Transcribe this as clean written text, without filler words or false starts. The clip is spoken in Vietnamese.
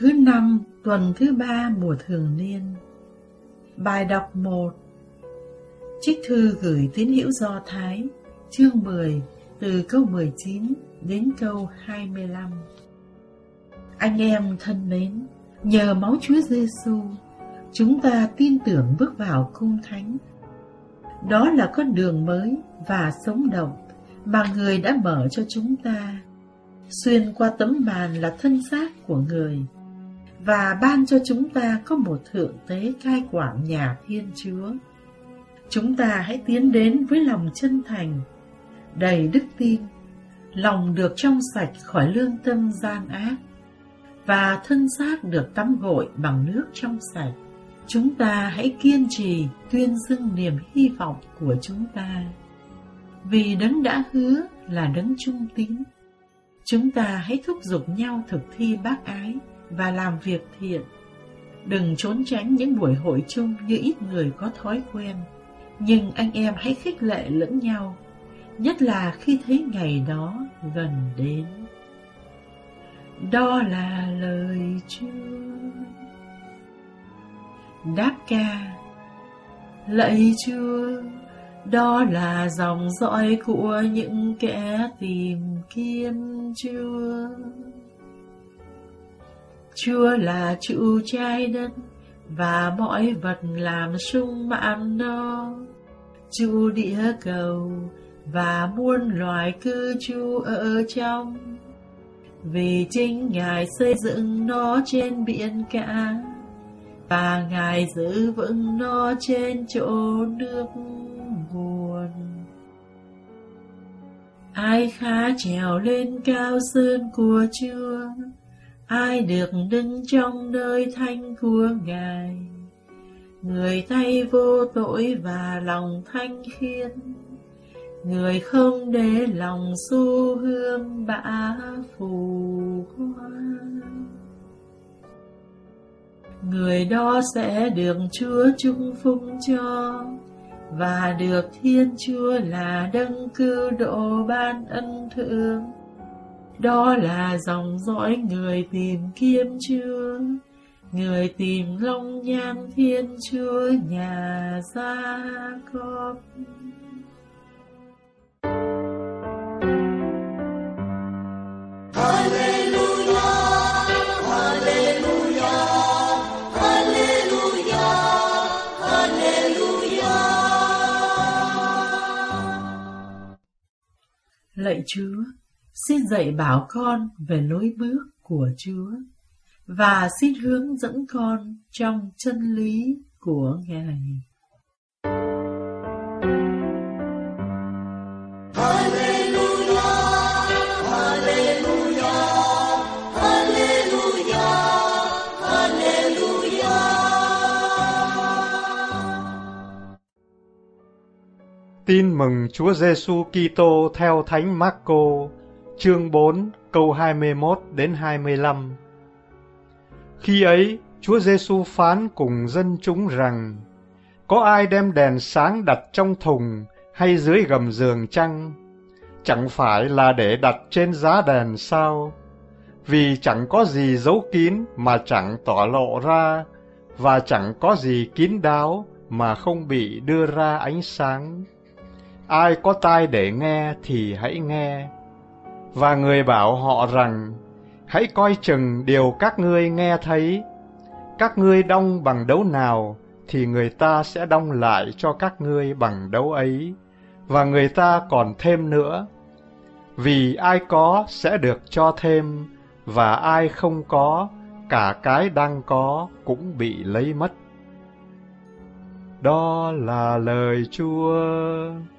Thứ 5 tuần thứ 3 mùa thường niên. Bài đọc 1. Trích thư gửi tín hữu Do Thái, chương 10, từ câu 19 đến câu 25. Anh em thân mến, nhờ máu Chúa Giêsu, chúng ta tin tưởng bước vào cung thánh. Đó là con đường mới và sống động mà Người đã mở cho chúng ta. Xuyên qua tấm màn là thân xác của Người, và ban cho chúng ta có một thượng tế cai quản nhà Thiên Chúa. Chúng ta hãy tiến đến với lòng chân thành, đầy đức tin, lòng được trong sạch khỏi lương tâm gian ác, và thân xác được tắm gội bằng nước trong sạch. Chúng ta hãy kiên trì tuyên xưng niềm hy vọng của chúng ta, vì Đấng đã hứa là Đấng trung tín. Chúng ta hãy thúc giục nhau thực thi bác ái và làm việc thiện. Đừng trốn tránh những buổi hội chung như ít người có thói quen, nhưng anh em hãy khích lệ lẫn nhau, nhất là khi thấy ngày đó gần đến. Đó là lời Chúa. Đáp ca. Lạy Chúa, đó là dòng dõi của những kẻ tìm kiếm Chúa. Chúa là chủ trái đất và mọi vật làm sung mãn nó, chủ địa cầu và muôn loài cư trú ở trong. Vì chính Ngài xây dựng nó trên biển cả, và Ngài giữ vững nó trên chỗ nước nguồn. Ai khá trèo lên cao sơn của Chúa? Ai được đứng trong nơi thánh của Ngài? Người tay vô tội và lòng thanh khiết, người không để lòng xu hướng bã phù hoa. Người đó sẽ được Chúa chúc phúc cho, và được Thiên Chúa là Đấng cư độ ban ân thượng. Đó là dòng dõi người tìm kiếm Chúa, người tìm long nhang Thiên Chúa nhà Gia-cốp. Hallelujah, hallelujah, hallelujah, hallelujah. Lạy Chúa, xin dạy bảo con về lối bước của Chúa, và xin hướng dẫn con trong chân lý của Ngài. Hallelujah, hallelujah, hallelujah, hallelujah. Tin mừng Chúa Giêsu Kitô theo Thánh Mác-cô, chương 4, câu 21 đến 25. Khi ấy, Chúa Giêsu phán cùng dân chúng rằng: Có ai đem đèn sáng đặt trong thùng hay dưới gầm giường chăng? Chẳng phải là để đặt trên giá đèn sao? Vì chẳng có gì giấu kín mà chẳng tỏ lộ ra, và chẳng có gì kín đáo mà không bị đưa ra ánh sáng. Ai có tai để nghe thì hãy nghe. Và người bảo họ rằng: Hãy coi chừng điều các ngươi nghe thấy. Các ngươi đong bằng đấu nào, thì người ta sẽ đong lại cho các ngươi bằng đấu ấy, và người ta còn thêm nữa. Vì ai có sẽ được cho thêm, và ai không có, cả cái đang có cũng bị lấy mất. Đó là lời Chúa.